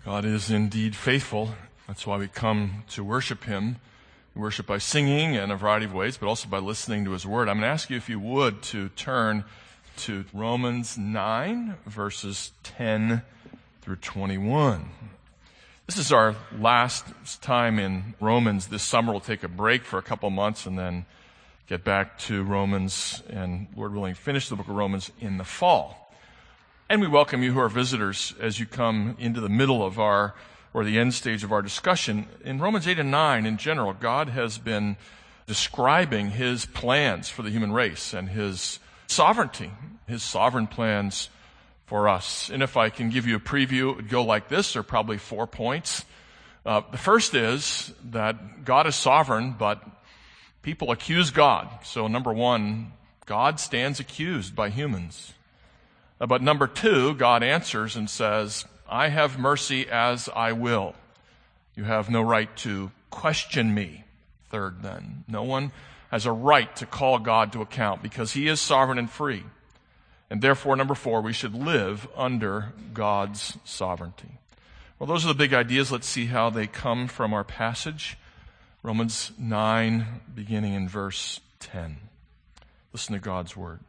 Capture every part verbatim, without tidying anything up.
God is indeed faithful. That's why we come to worship Him. We worship by singing in a variety of ways, but also by listening to His Word. I'm going to ask you, if you would, to turn to Romans nine, verses ten through twenty-one. This is our last time in Romans. This summer we'll take a break for a couple months and then get back to Romans and, Lord willing, finish the book of Romans in the fall. And we welcome you who are visitors as you come into the middle of our, or the end stage of our discussion. In Romans eight and nine, in general, God has been describing His plans for the human race and His sovereignty, His sovereign plans for us. And if I can give you a preview, it would go like this. There are probably four points. Uh, the first is that God is sovereign, but people accuse God. So number one, God stands accused by humans. Uh, but number two, God answers and says, I have mercy as I will. You have no right to question me. Third then, no one has a right to call God to account because He is sovereign and free. And therefore, number four, we should live under God's sovereignty. Well, those are the big ideas. Let's see how they come from our passage. Romans nine, beginning in verse ten. Listen to God's word.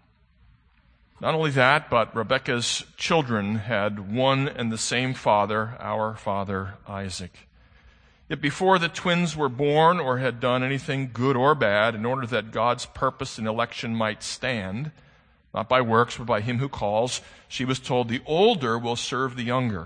Not only that, but Rebekah's children had one and the same father, our father Isaac. Yet before the twins were born or had done anything good or bad, in order that God's purpose in election might stand, not by works, but by Him who calls, she was told, the older will serve the younger.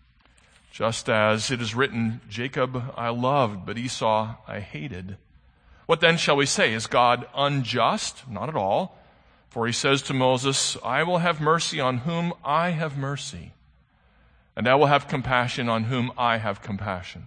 Just as it is written, Jacob I loved, but Esau I hated. What then shall we say? Is God unjust? Not at all. For He says to Moses, I will have mercy on whom I have mercy, and I will have compassion on whom I have compassion.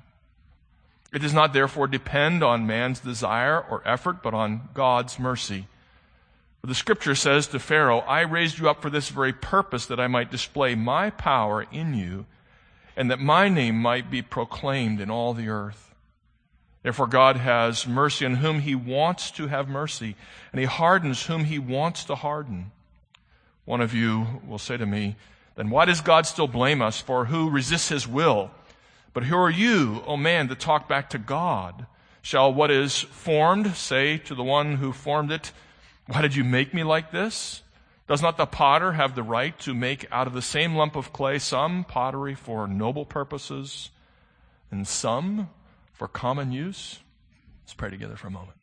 It does not therefore depend on man's desire or effort, but on God's mercy. For the Scripture says to Pharaoh, I raised you up for this very purpose, that I might display my power in you, and that my name might be proclaimed in all the earth. Therefore God has mercy on whom He wants to have mercy, and He hardens whom He wants to harden. One of you will say to me, then why does God still blame us? For who resists His will? But who are you, O man, to talk back to God? Shall what is formed say to the one who formed it, why did you make me like this? Does not the potter have the right to make out of the same lump of clay some pottery for noble purposes and some for common use? Let's pray together for a moment.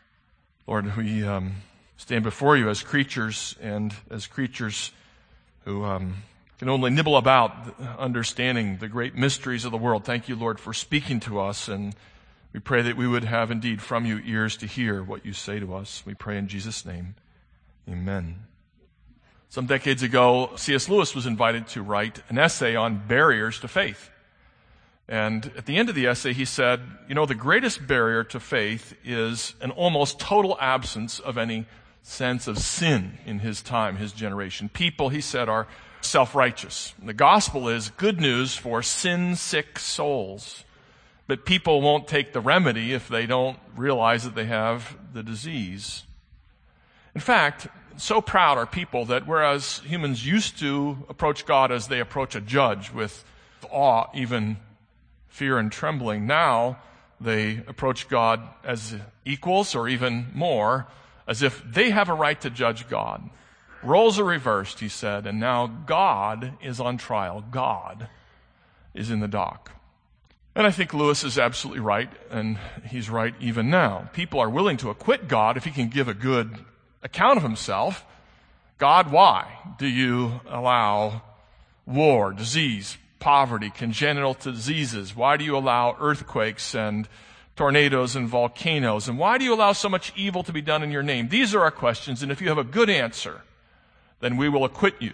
Lord, we um, stand before You as creatures, and as creatures who um, can only nibble about understanding the great mysteries of the world. Thank You, Lord, for speaking to us, and we pray that we would have indeed from You ears to hear what You say to us. We pray in Jesus' name. Amen. Some decades ago, C S Lewis was invited to write an essay on barriers to faith. And at the end of the essay, he said, you know, the greatest barrier to faith is an almost total absence of any sense of sin in his time, his generation. People, he said, are self-righteous. The gospel is good news for sin-sick souls. But people won't take the remedy if they don't realize that they have the disease. In fact, so proud are people that whereas humans used to approach God as they approach a judge with awe, even fear and trembling, now they approach God as equals or even more, as if they have a right to judge God. Roles are reversed, he said, and now God is on trial. God is in the dock. And I think Lewis is absolutely right, and he's right even now. People are willing to acquit God if He can give a good account of Himself. God, why do You allow war, disease, poverty, congenital diseases? Why do You allow earthquakes and tornadoes and volcanoes? And why do You allow so much evil to be done in Your name? These are our questions, and if you have a good answer, then we will acquit you.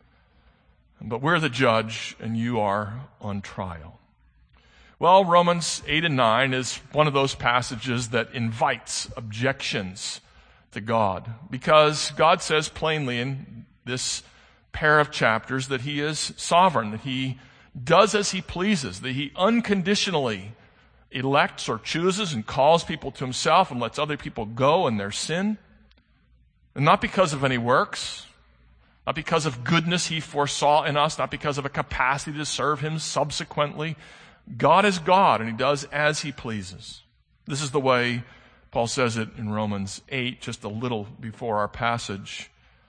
But we're the judge, and you are on trial. Well, Romans eight and nine is one of those passages that invites objections to God, because God says plainly in this pair of chapters that He is sovereign, that He does as He pleases, that He unconditionally elects or chooses and calls people to Himself and lets other people go in their sin. And not because of any works, not because of goodness he foresaw in us, not because of a capacity to serve him subsequently. God is God, and he does as he pleases. This is the way Paul says it in Romans eight, just a little before our passage.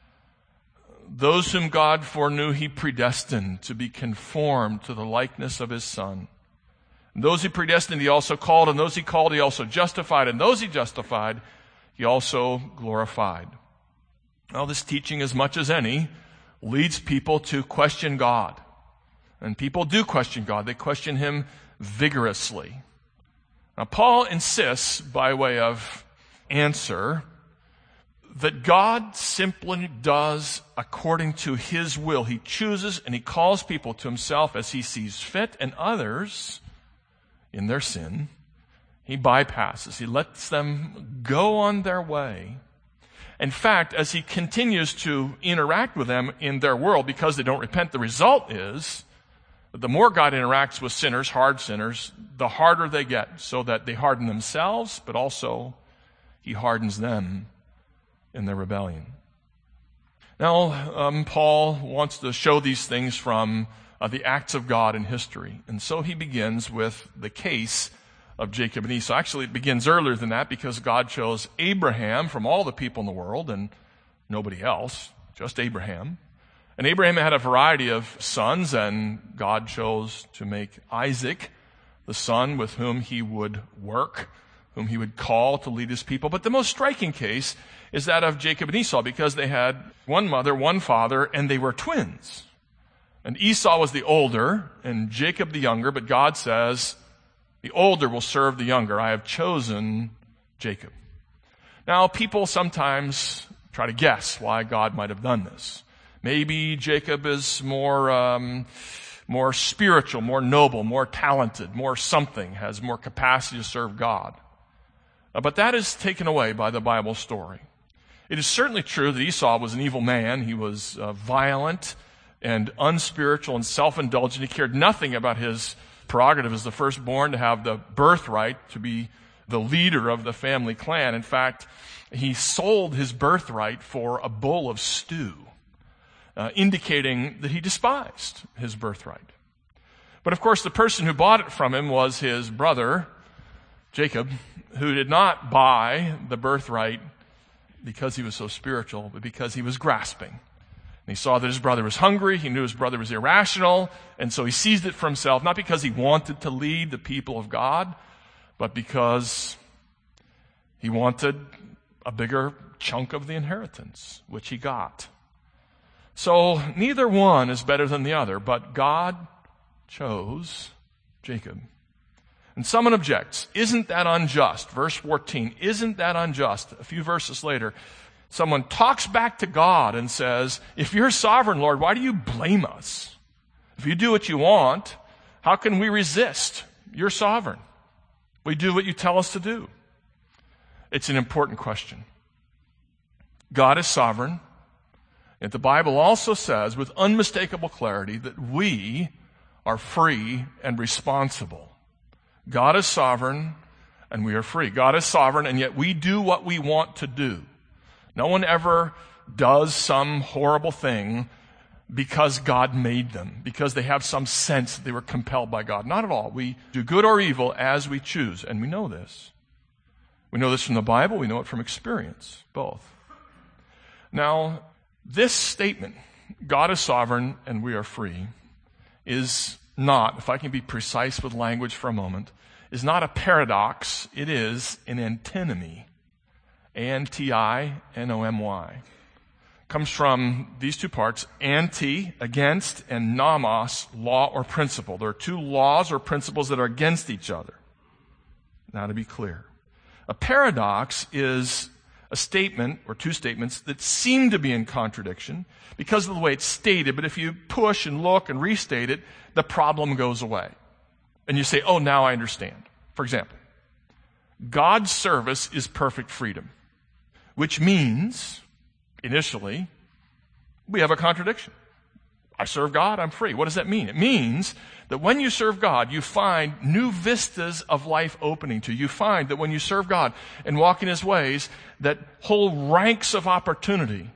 Those whom God foreknew, he predestined to be conformed to the likeness of his Son. And those he predestined, he also called, and those he called, he also justified, and those he justified, he also glorified. Well, this teaching, as much as any, leads people to question God. And people do question God. They question him vigorously. Now, Paul insists, by way of answer, that God simply does according to his will. He chooses and he calls people to himself as he sees fit, and others, in their sin, he bypasses. He lets them go on their way. In fact, as he continues to interact with them in their world, because they don't repent, the result is that the more God interacts with sinners, hard sinners, the harder they get, so that they harden themselves, but also he hardens them in their rebellion. Now, um, Paul wants to show these things from uh, the acts of God in history. And so he begins with the case of Jacob and Esau. Actually, it begins earlier than that, because God chose Abraham from all the people in the world and nobody else, just Abraham. And Abraham had a variety of sons, and God chose to make Isaac the son with whom he would work, whom he would call to lead his people. But the most striking case is that of Jacob and Esau, because they had one mother, one father, and they were twins. And Esau was the older and Jacob the younger, but God says, the older will serve the younger. I have chosen Jacob. Now, people sometimes try to guess why God might have done this. Maybe Jacob is more, um, more spiritual, more noble, more talented, more something, has more capacity to serve God. Uh, but that is taken away by the Bible story. It is certainly true that Esau was an evil man. He was uh, violent and unspiritual and self-indulgent. He cared nothing about his prerogative as the firstborn to have the birthright to be the leader of the family clan. In fact, he sold his birthright for a bowl of stew, uh, indicating that he despised his birthright. But of course, the person who bought it from him was his brother, Jacob, who did not buy the birthright because he was so spiritual, but because he was grasping. And he saw that his brother was hungry. He knew his brother was irrational. And so he seized it for himself, not because he wanted to lead the people of God, but because he wanted a bigger chunk of the inheritance, which he got. So neither one is better than the other, but God chose Jacob. And someone objects, isn't that unjust? Verse fourteen, isn't that unjust? A few verses later, someone talks back to God and says, if you're sovereign, Lord, why do you blame us? If you do what you want, how can we resist? You're sovereign. We do what you tell us to do. It's an important question. God is sovereign. And the Bible also says with unmistakable clarity that we are free and responsible. God is sovereign and we are free. God is sovereign, and yet we do what we want to do. No one ever does some horrible thing because God made them, because they have some sense that they were compelled by God. Not at all. We do good or evil as we choose, and we know this. We know this from the Bible. We know it from experience, both. Now, this statement, God is sovereign and we are free, is not, if I can be precise with language for a moment, is not a paradox. It is an antinomy. A N T I N O M Y. Comes from these two parts, anti, against, and nomos, law or principle. There are two laws or principles that are against each other. Now, to be clear, a paradox is a statement or two statements that seem to be in contradiction because of the way it's stated, but if you push and look and restate it, the problem goes away. And you say, oh, now I understand. For example, God's service is perfect freedom, which means, initially, we have a contradiction. I serve God, I'm free. What does that mean? It means that when you serve God, you find new vistas of life opening to you. You find that when you serve God and walk in His ways, that whole ranks of opportunity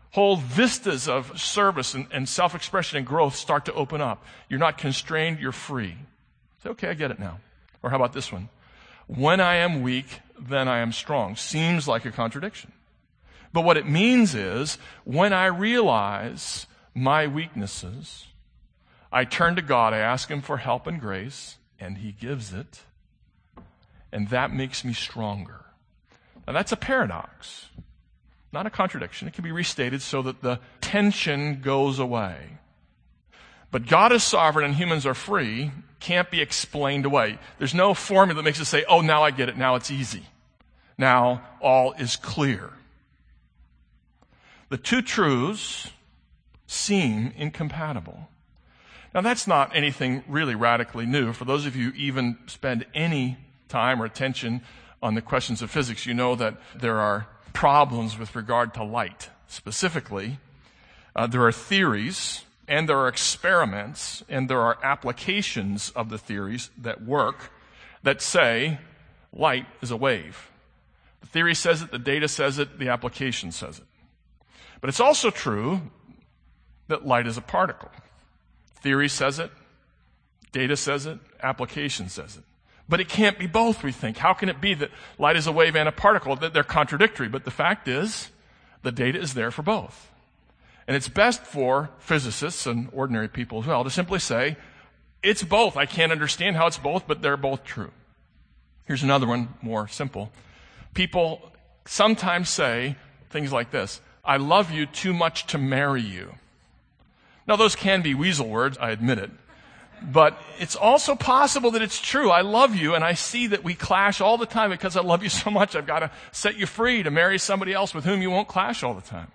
Whole vistas of service and, and self-expression and growth start to open up. You're not constrained, you're free. Say, okay, I get it now. Or how about this one? When I am weak, then I am strong. Seems like a contradiction. But what it means is, when I realize my weaknesses, I turn to God, I ask Him for help and grace, and He gives it. And that makes me stronger. Now that's a paradox, not a contradiction. It can be restated so that the tension goes away. But God is sovereign and humans are free, can't be explained away. There's no formula that makes us say, oh, now I get it, now it's easy. Now all is clear. The two truths seem incompatible. Now that's not anything really radically new. For those of you who even spend any time or attention on the questions of physics, you know that there are problems with regard to light. Specifically, uh, there are theories and there are experiments and there are applications of the theories that work that say light is a wave. The theory says it, the data says it, the application says it. But it's also true that light is a particle. Theory says it, data says it, application says it. But it can't be both, we think. How can it be that light is a wave and a particle? That they're contradictory. But the fact is, the data is there for both. And it's best for physicists and ordinary people as well to simply say, it's both. I can't understand how it's both, but they're both true. Here's another one, more simple. People sometimes say things like this: I love you too much to marry you. Now, those can be weasel words, I admit it. But it's also possible that it's true. I love you, and I see that we clash all the time because I love you so much. I've got to set you free to marry somebody else with whom you won't clash all the time.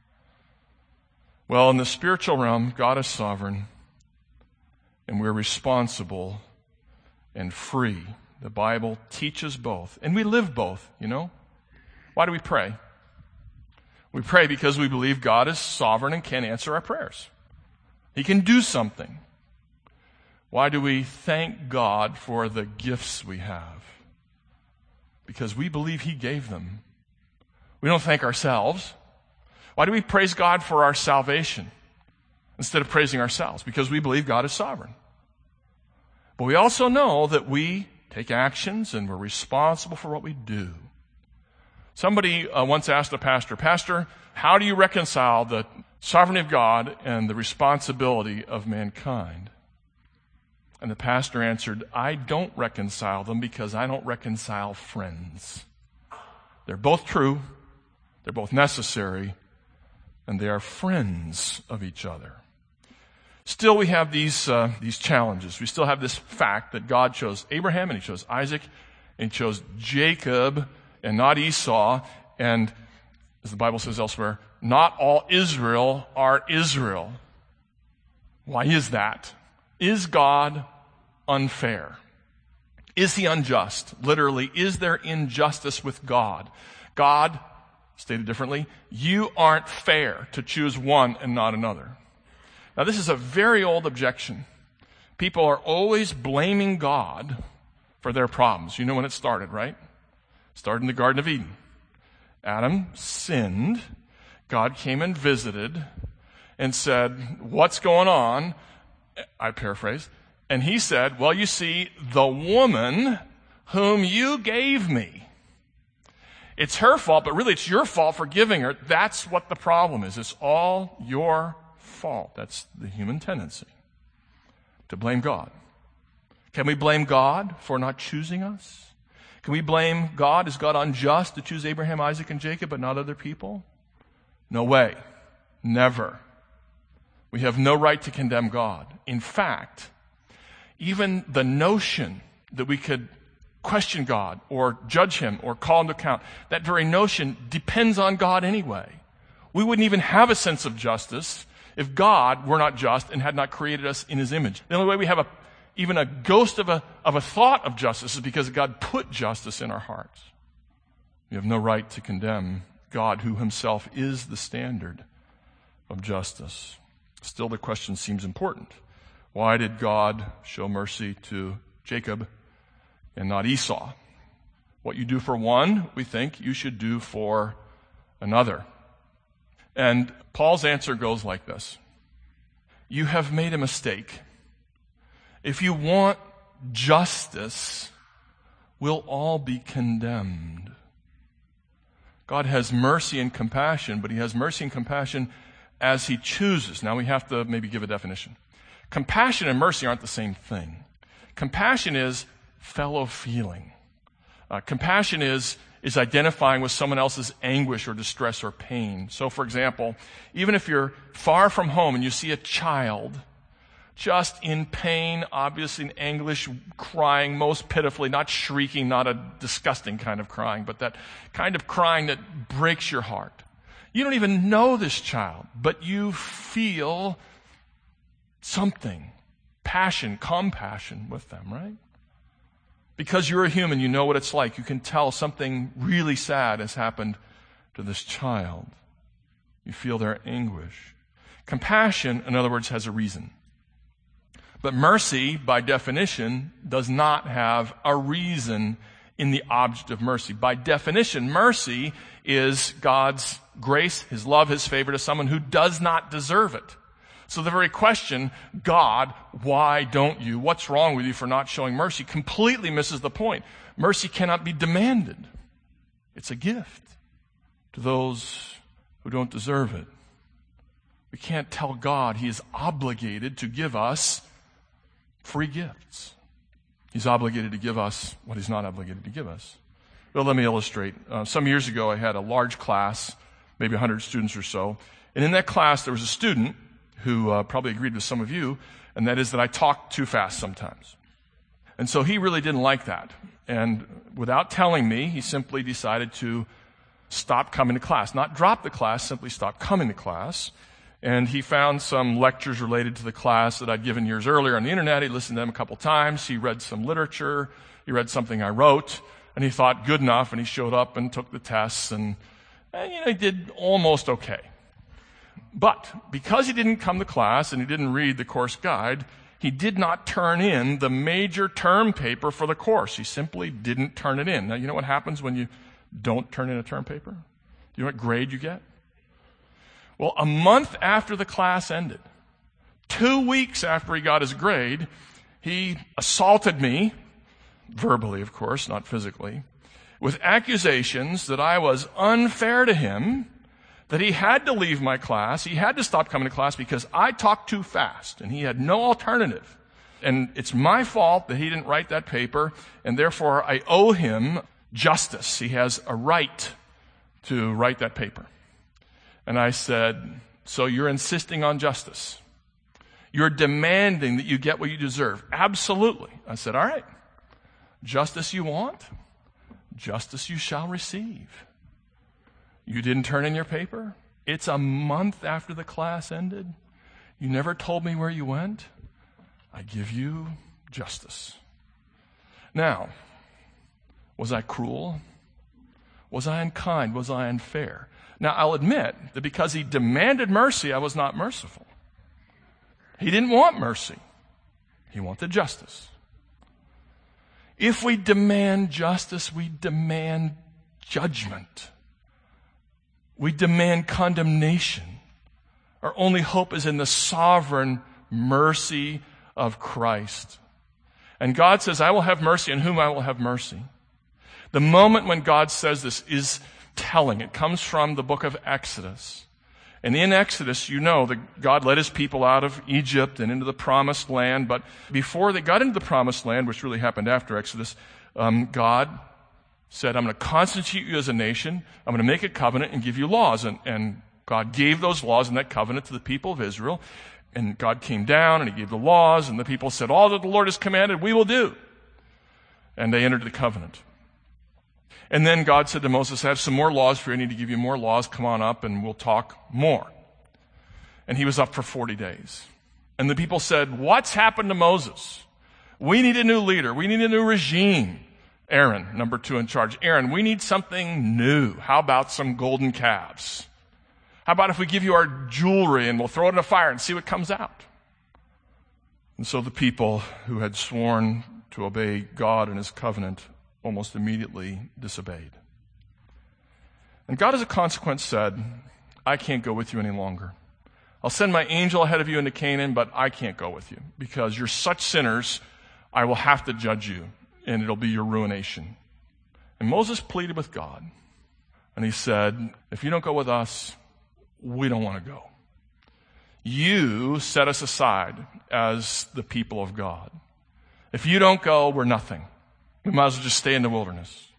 Well, in the spiritual realm, God is sovereign, and we're responsible and free. The Bible teaches both, and we live both, you know. Why do we pray? We pray because we believe God is sovereign and can answer our prayers. He can do something. Why do we thank God for the gifts we have? Because we believe He gave them. We don't thank ourselves. Why do we praise God for our salvation instead of praising ourselves? Because we believe God is sovereign. But we also know that we take actions and we're responsible for what we do. Somebody uh, once asked a pastor, Pastor, how do you reconcile the sovereignty of God and the responsibility of mankind? And the pastor answered, I don't reconcile them because I don't reconcile friends. They're both true, they're both necessary, and they are friends of each other. Still, we have these uh, these challenges. We still have this fact that God chose Abraham and He chose Isaac and He chose Jacob and not Esau. And as the Bible says elsewhere, not all Israel are Israel. Why is that? Is God unfair? Is He unjust? Literally, is there injustice with God? God, stated differently, you aren't fair to choose one and not another. Now, this is a very old objection. People are always blaming God for their problems. You know when it started, right? It started in the Garden of Eden. Adam sinned. God came and visited and said, what's going on? I paraphrase. And He said, well, you see, the woman whom you gave me, it's her fault, but really it's your fault for giving her. That's what the problem is. It's all your fault. That's the human tendency, to blame God. Can we blame God for not choosing us? Can we blame God? Is God unjust to choose Abraham, Isaac, and Jacob, but not other people? No way. Never. We have no right to condemn God. In fact, even the notion that we could question God or judge Him or call Him to account, that very notion depends on God anyway. We wouldn't even have a sense of justice if God were not just and had not created us in His image. The only way we have a, even a ghost of a, of a thought of justice is because God put justice in our hearts. We have no right to condemn God, who Himself is the standard of justice. Still, the question seems important. Why did God show mercy to Jacob and not Esau? What you do for one, we think you should do for another. And Paul's answer goes like this. You have made a mistake. If you want justice, we'll all be condemned. God has mercy and compassion, but he has mercy and compassion as he chooses. Now we have to maybe give a definition. Compassion and mercy aren't the same thing. Compassion is fellow feeling. Uh, compassion is, is identifying with someone else's anguish or distress or pain. So for example, even if you're far from home and you see a child just in pain, obviously in anguish, crying most pitifully, not shrieking, not a disgusting kind of crying, but that kind of crying that breaks your heart. You don't even know this child, but you feel something, passion, compassion with them, right? Because you're a human, you know what it's like. You can tell something really sad has happened to this child. You feel their anguish. Compassion, in other words, has a reason. But mercy, by definition, does not have a reason in the object of mercy. By definition, mercy is God's grace, his love, his favor to someone who does not deserve it. So the very question, God, why don't you? What's wrong with you for not showing mercy? Completely misses the point. Mercy cannot be demanded. It's a gift to those who don't deserve it. We can't tell God he is obligated to give us free gifts. He's obligated to give us what he's not obligated to give us. Well, let me illustrate. Uh, some years ago, I had a large class, maybe one hundred students or so. And in that class, there was a student who uh, probably agreed with some of you, and that is that I talk too fast sometimes. And so he really didn't like that. And without telling me, he simply decided to stop coming to class. Not drop the class, simply stop coming to class. And he found some lectures related to the class that I'd given years earlier on the internet. He listened to them a couple times. He read some literature. He read something I wrote. And he thought, good enough. And he showed up and took the tests. And, and you know, he did almost okay. But because he didn't come to class and he didn't read the course guide, he did not turn in the major term paper for the course. He simply didn't turn it in. Now, you know what happens when you don't turn in a term paper? Do you know what grade you get? Well, a month after the class ended, two weeks after he got his grade, he assaulted me, verbally, of course, not physically, with accusations that I was unfair to him, that he had to leave my class, he had to stop coming to class because I talked too fast, and he had no alternative. And it's my fault that he didn't write that paper, and therefore I owe him justice. He has a right to write that paper. And I said, so you're insisting on justice. You're demanding that you get what you deserve. Absolutely. I said, all right. Justice you want, justice you shall receive. You didn't turn in your paper? It's a month after the class ended. You never told me where you went. I give you justice. Now, was I cruel? Was I unkind? Was I unfair? Now, I'll admit that because he demanded mercy, I was not merciful. He didn't want mercy. He wanted justice. If we demand justice, we demand judgment. We demand condemnation. Our only hope is in the sovereign mercy of Christ. And God says, I will have mercy on whom I will have mercy. The moment when God says this is telling. It comes from the book of Exodus. And in Exodus, you know that God led his people out of Egypt and into the promised land. But before they got into the promised land, which really happened after Exodus, um, God said, I'm going to constitute you as a nation. I'm going to make a covenant and give you laws. And, and God gave those laws and that covenant to the people of Israel. And God came down and he gave the laws. And the people said, all that the Lord has commanded, we will do. And they entered the covenant. And then God said to Moses, I have some more laws for you. I need to give you more laws. Come on up and we'll talk more. And he was up for forty days. And the people said, what's happened to Moses? We need a new leader. We need a new regime. Aaron, number two in charge. Aaron, we need something new. How about some golden calves? How about if we give you our jewelry and we'll throw it in a fire and see what comes out? And so the people who had sworn to obey God and his covenant almost immediately disobeyed. And God as a consequence said, I can't go with you any longer. I'll send my angel ahead of you into Canaan, but I can't go with you because you're such sinners, I will have to judge you, and it'll be your ruination. And Moses pleaded with God, and he said, if you don't go with us, we don't want to go. You set us aside as the people of God. If you don't go, we're nothing. We might as well just stay in the wilderness.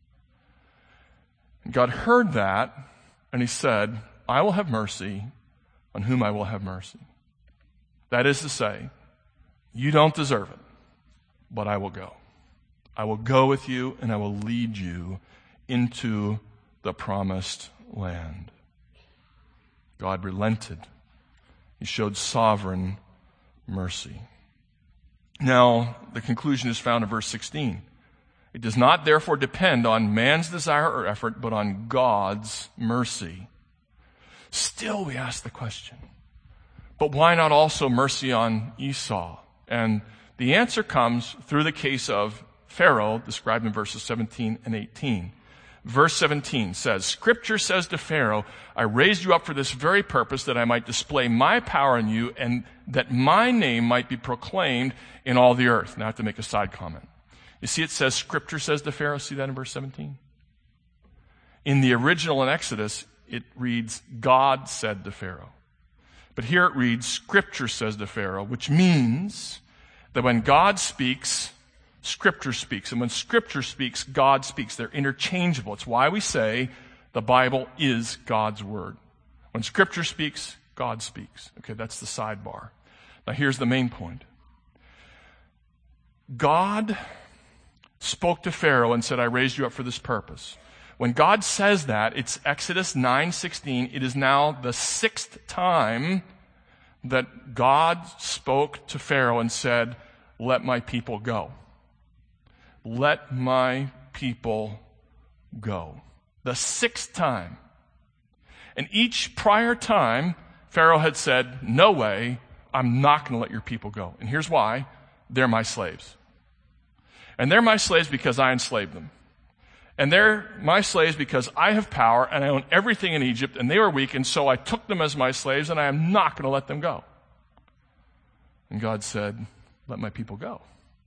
And God heard that, and he said, I will have mercy on whom I will have mercy. That is to say, you don't deserve it, but I will go. I will go with you, and I will lead you into the promised land. God relented. He showed sovereign mercy. Now, the conclusion is found in verse sixteen. It does not therefore depend on man's desire or effort, but on God's mercy. Still, we ask the question, but why not also mercy on Esau? And the answer comes through the case of Pharaoh, described in verses seventeen and eighteen. Verse seventeen says, Scripture says to Pharaoh, I raised you up for this very purpose, that I might display my power in you, and that my name might be proclaimed in all the earth. Now I have to make a side comment. You see, it says, Scripture says to Pharaoh. See that in verse seventeen? In the original in Exodus, it reads, God said to Pharaoh. But here it reads, Scripture says to Pharaoh, which means that when God speaks, Scripture speaks. And when Scripture speaks, God speaks. They're interchangeable. It's why we say the Bible is God's Word. When Scripture speaks, God speaks. Okay, that's the sidebar. Now here's the main point. God spoke to Pharaoh and said, I raised you up for this purpose. When God says that, it's Exodus nine sixteen. It is now the sixth time that God spoke to Pharaoh and said, let my people go. Let my people go. The sixth time. And each prior time, Pharaoh had said, no way, I'm not going to let your people go. And here's why. They're my slaves. And they're my slaves because I enslaved them. And they're my slaves because I have power and I own everything in Egypt, and they were weak, and so I took them as my slaves, and I am not going to let them go. And God said, let my people go.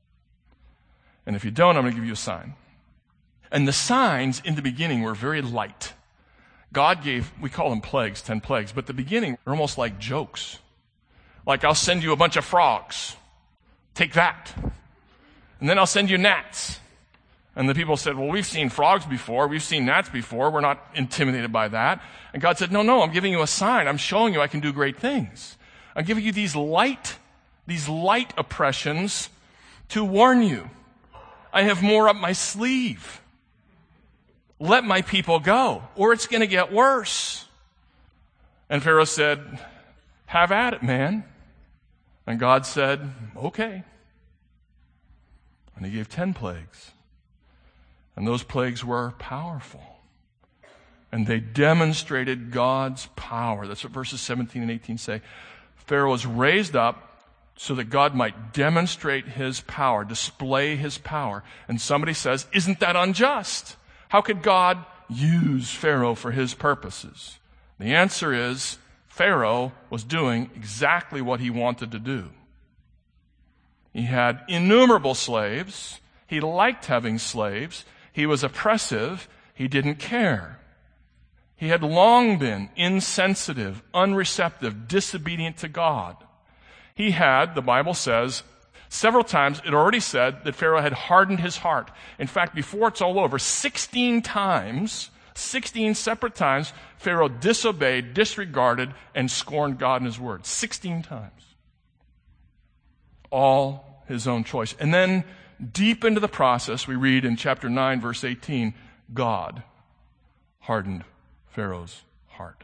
And if you don't, I'm going to give you a sign. And the signs in the beginning were very light. God gave, we call them plagues, ten plagues, but the beginning were almost like jokes. Like, I'll send you a bunch of frogs. Take that. And then I'll send you gnats. And the people said, well, we've seen frogs before. We've seen gnats before. We're not intimidated by that. And God said, no, no, I'm giving you a sign. I'm showing you I can do great things. I'm giving you these light, these light oppressions to warn you. I have more up my sleeve. Let my people go, or it's going to get worse. And Pharaoh said, have at it, man. And God said, okay. And he gave ten plagues. And those plagues were powerful. And they demonstrated God's power. That's what verses seventeen and eighteen say. Pharaoh was raised up so that God might demonstrate his power, display his power. And somebody says, isn't that unjust? How could God use Pharaoh for his purposes? The answer is, Pharaoh was doing exactly what he wanted to do. He had innumerable slaves. He liked having slaves. He was oppressive. He didn't care. He had long been insensitive, unreceptive, disobedient to God. He had, the Bible says, several times it already said that Pharaoh had hardened his heart. In fact, before it's all over, sixteen times, sixteen separate times, Pharaoh disobeyed, disregarded, and scorned God and his word. sixteen times. All his own choice. And then, deep into the process, we read in chapter nine, verse eighteen, God hardened Pharaoh's heart.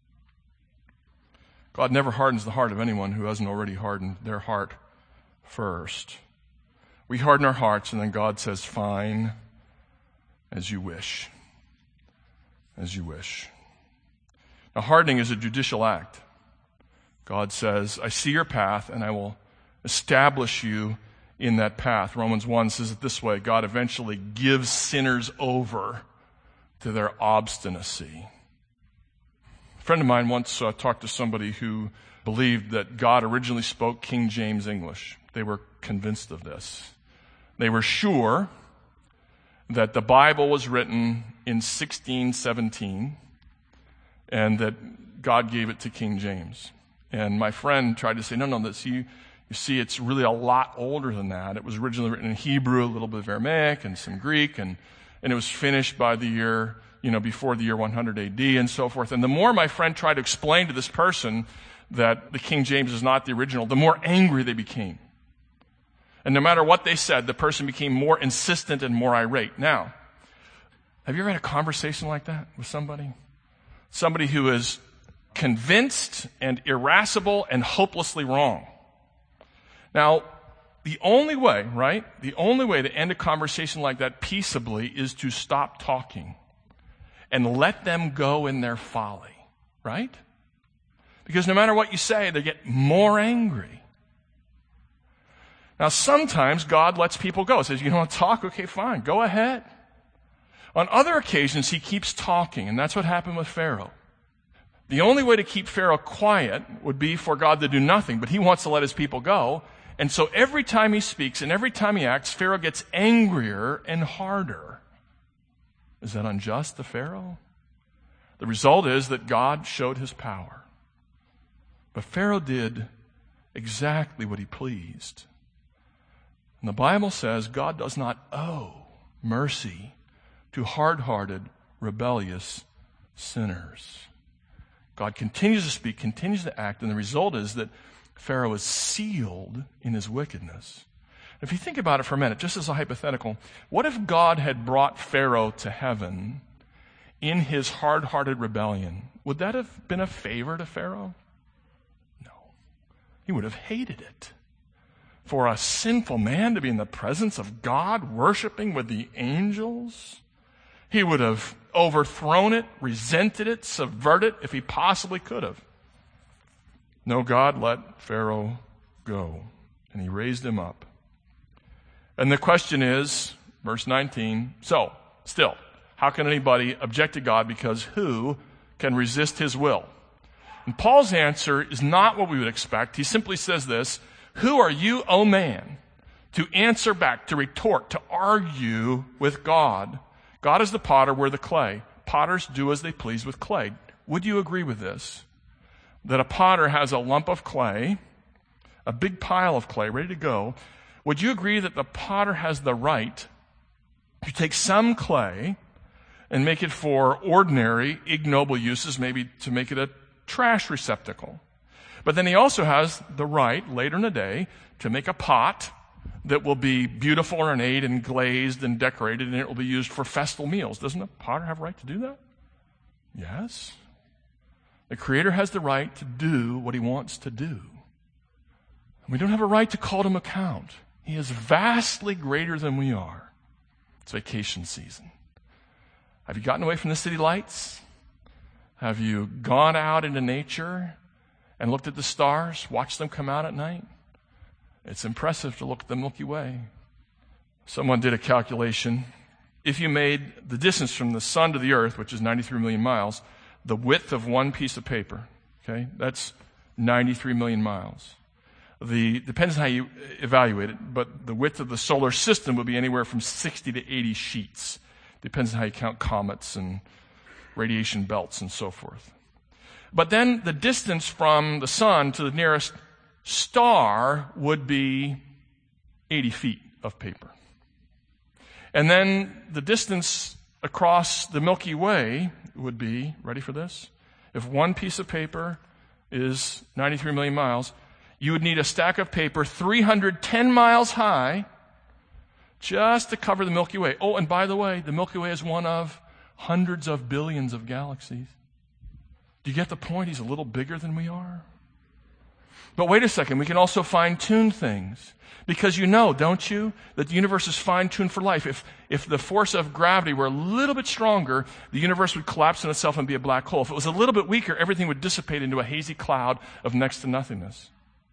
God never hardens the heart of anyone who hasn't already hardened their heart first. We harden our hearts, and then God says, fine, as you wish. As you wish. Now, hardening is a judicial act. God says, I see your path, and I will establish you in that path. Romans one says it this way, God eventually gives sinners over to their obstinacy. friend of mine once uh, talked to somebody who believed that God originally spoke King James English. They were convinced of this. They were sure that the Bible was written in sixteen seventeen and that God gave it to King James. And my friend tried to say, no, no, this, you, you see, it's really a lot older than that. It was originally written in Hebrew, a little bit of Aramaic and some Greek, and, and it was finished by the year, you know, before the year one hundred A D and so forth. And the more my friend tried to explain to this person that the King James is not the original, the more angry they became. And no matter what they said, the person became more insistent and more irate. Now, have you ever had a conversation like that with somebody? Somebody who is convinced and irascible and hopelessly wrong. Now, the only way, right? The only way to end a conversation like that peaceably is to stop talking and let them go in their folly, right? Because no matter what you say, they get more angry. Now, sometimes God lets people go. He says, you don't want to talk? Okay, fine. Go ahead. On other occasions, he keeps talking, and that's what happened with Pharaoh. The only way to keep Pharaoh quiet would be for God to do nothing, but he wants to let his people go. And so every time he speaks and every time he acts, Pharaoh gets angrier and harder. Is that unjust to Pharaoh? The result is that God showed his power. But Pharaoh did exactly what he pleased. And the Bible says God does not owe mercy to hard-hearted, rebellious sinners. God continues to speak, continues to act, and the result is that Pharaoh is sealed in his wickedness. If you think about it for a minute, just as a hypothetical, what if God had brought Pharaoh to heaven in his hard-hearted rebellion? Would that have been a favor to Pharaoh? No. He would have hated it. For a sinful man to be in the presence of God, worshiping with the angels, he would have overthrown it, resented it, subverted it, if he possibly could have. No, God let Pharaoh go, and he raised him up. And the question is, verse nineteen, so, still, how can anybody object to God? Because who can resist his will? And Paul's answer is not what we would expect. He simply says this, who are you, O man, to answer back, to retort, to argue with God? God is the potter, we're the clay. Potters do as they please with clay. Would you agree with this? That a potter has a lump of clay, a big pile of clay ready to go. Would you agree that the potter has the right to take some clay and make it for ordinary, ignoble uses, maybe to make it a trash receptacle? But then he also has the right, later in the day, to make a pot that will be beautiful, ornate, and glazed and decorated, and it will be used for festal meals. Doesn't a potter have a right to do that? Yes. The Creator has the right to do what he wants to do. We don't have a right to call him account. He is vastly greater than we are. It's vacation season. Have you gotten away from the city lights? Have you gone out into nature and looked at the stars, watched them come out at night? It's impressive to look at the Milky Way. Someone did a calculation. If you made the distance from the sun to the earth, which is ninety-three million miles, the width of one piece of paper, okay, that's ninety-three million miles. The depends on how you evaluate it, but the width of the solar system would be anywhere from sixty to eighty sheets. Depends on how you count comets and radiation belts and so forth. But then the distance from the sun to the nearest star would be eighty feet of paper. And then the distance across the Milky Way would be, ready for this? If one piece of paper is ninety-three million miles, you would need a stack of paper three hundred ten miles high just to cover the Milky Way. Oh, and by the way, the Milky Way is one of hundreds of billions of galaxies. Do you get the point? He's a little bigger than we are. But wait a second, we can also fine-tune things. Because you know, don't you, that the universe is fine-tuned for life. If, if the force of gravity were a little bit stronger, the universe would collapse in itself and be a black hole. If it was a little bit weaker, everything would dissipate into a hazy cloud of next to nothingness.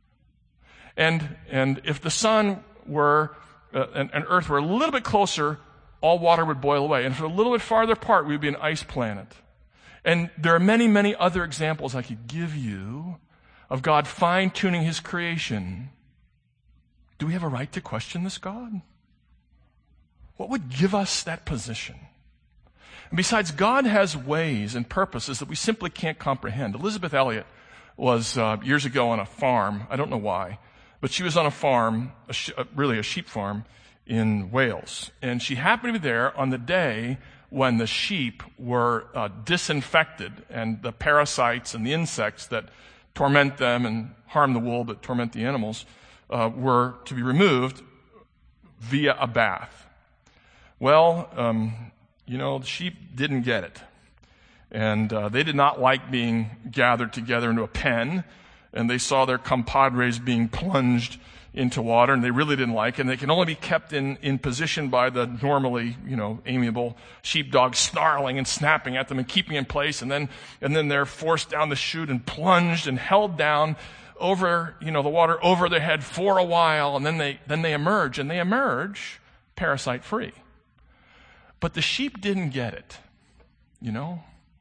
And, and if the sun were, uh, and, and Earth were a little bit closer, all water would boil away. And if it were a little bit farther apart, we would be an ice planet. And there are many, many other examples I could give you of God fine-tuning his creation. Do we have a right to question this God? What would give us that position? And besides, God has ways and purposes that we simply can't comprehend. Elizabeth Elliot was uh, years ago on a farm. I don't know why, but she was on a farm, a sh- uh, really a sheep farm in Wales. And she happened to be there on the day when the sheep were uh, disinfected and the parasites and the insects that torment them and harm the wool but torment the animals uh, were to be removed via a bath. Well, um, you know, the sheep didn't get it. And uh, they did not like being gathered together into a pen, and they saw their compadres being plunged into water, and they really didn't like it. And they can only be kept in, in position by the normally, you know, amiable sheepdog snarling and snapping at them and keeping in place. And then, and then they're forced down the chute and plunged and held down over, you know, the water over their head for a while. And then they, then they emerge, and they emerge parasite free. But the sheep didn't get it, you know.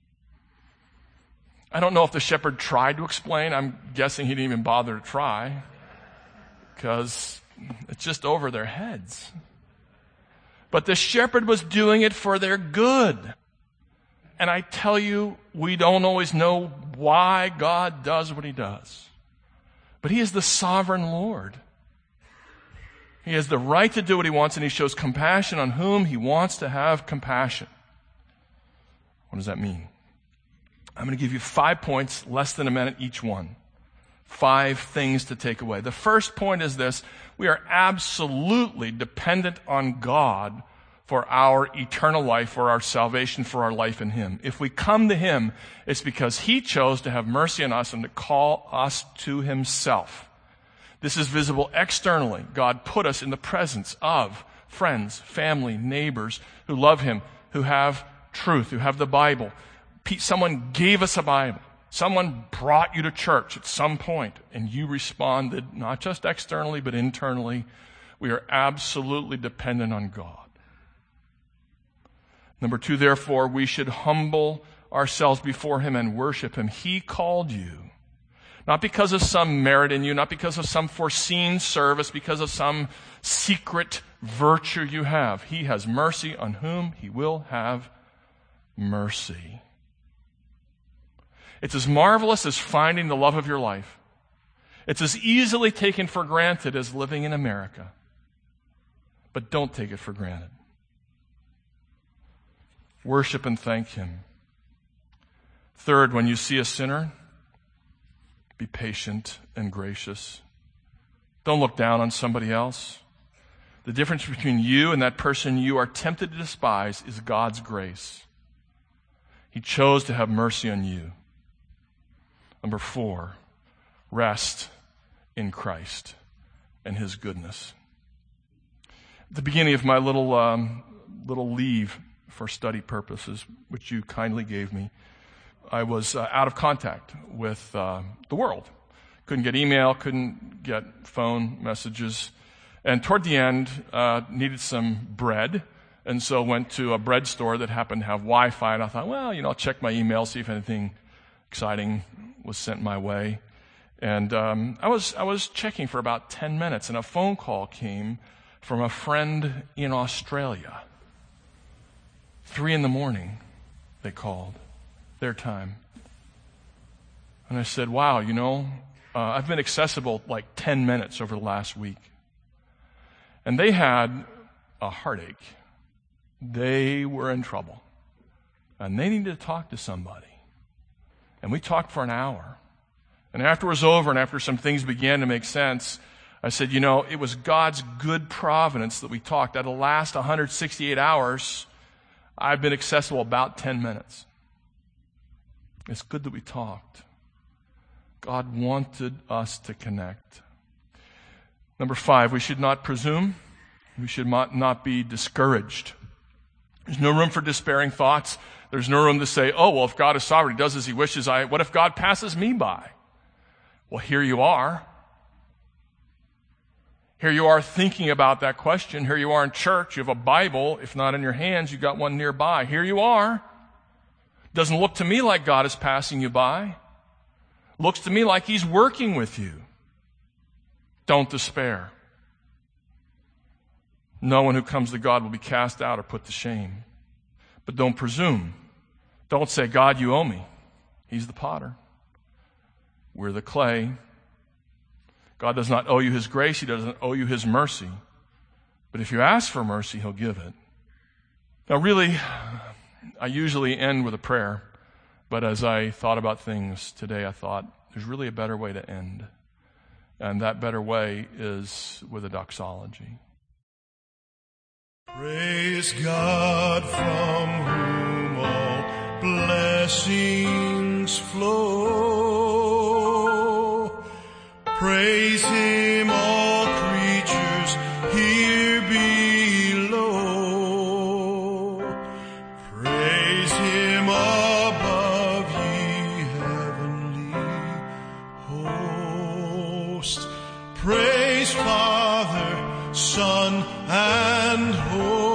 I don't know if the shepherd tried to explain. I'm guessing he didn't even bother to try, because it's just over their heads. But the shepherd was doing it for their good. And I tell you, we don't always know why God does what he does. But he is the sovereign Lord. He has the right to do what he wants, and he shows compassion on whom he wants to have compassion. What does that mean? I'm going to give you five points, less than a minute each one. Five things to take away. The first point is this: we are absolutely dependent on God for our eternal life, for our salvation, for our life in him. If we come to him, it's because he chose to have mercy on us and to call us to himself. This is visible externally. God put us in the presence of friends, family, neighbors who love him, who have truth, who have the Bible. Someone gave us a Bible. Someone brought you to church at some point, and you responded, not just externally, but internally. We are absolutely dependent on God. Number two, therefore, we should humble ourselves before him and worship him. He called you, not because of some merit in you, not because of some foreseen service, because of some secret virtue you have. He has mercy on whom he will have mercy. It's as marvelous as finding the love of your life. It's as easily taken for granted as living in America. But don't take it for granted. Worship and thank him. Third, when you see a sinner, be patient and gracious. Don't look down on somebody else. The difference between you and that person you are tempted to despise is God's grace. He chose to have mercy on you. Number four, rest in Christ and his goodness. At the beginning of my little um, little leave for study purposes, which you kindly gave me, I was uh, out of contact with uh, the world. Couldn't get email, couldn't get phone messages. And toward the end, uh, needed some bread. And so went to a bread store that happened to have Wi-Fi. And I thought, well, you know, I'll check my email, see if anything exciting was sent my way. And um, I was I was checking for about ten minutes, and a phone call came from a friend in Australia. Three in the morning, they called, their time. And I said, wow, you know, uh, I've been accessible like ten minutes over the last week. And they had a heartache. They were in trouble. And they needed to talk to somebody. And we talked for an hour. And after it was over, and after some things began to make sense, I said, you know, it was God's good providence that we talked. Out of the last one hundred sixty-eight hours, I've been accessible about ten minutes. It's good that we talked. God wanted us to connect. Number five, we should not presume. We should not be discouraged. There's no room for despairing thoughts. There's no room to say, oh, well, if God is sovereign, he does as he wishes. I, what if God passes me by? Well, here you are. Here you are thinking about that question. Here you are in church. You have a Bible. If not in your hands, you've got one nearby. Here you are. Doesn't look to me like God is passing you by. Looks to me like He's working with you. Don't despair. No one who comes to God will be cast out or put to shame. But don't presume. Don't say, God, you owe me. He's the potter. We're the clay. God does not owe you His grace. He doesn't owe you His mercy. But if you ask for mercy, He'll give it. Now really, I usually end with a prayer. But as I thought about things today, I thought there's really a better way to end. And that better way is with a doxology. Praise God from whom all blessings flow. Praise Him, all creatures here below. Praise Him above, ye heavenly host. Praise Father, Son, and Holy